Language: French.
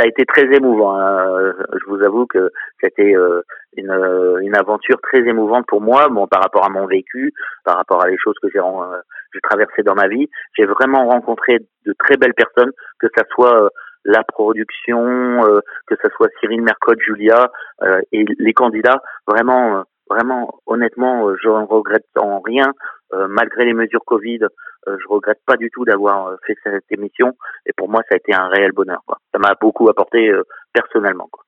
ça a été très émouvant, hein. Je vous avoue que c'était une aventure très émouvante pour moi, bon, par rapport à mon vécu, par rapport à les choses que j'ai traversées dans ma vie. J'ai vraiment rencontré de très belles personnes, que ça soit la production, que ça soit Cyril Mercotte, Julia et les candidats. Vraiment, vraiment, honnêtement, je ne regrette en rien, malgré les mesures Covid. Je regrette pas du tout d'avoir fait cette émission. Et pour moi, ça a été un réel bonheur, quoi. Ça m'a beaucoup apporté personnellement, quoi.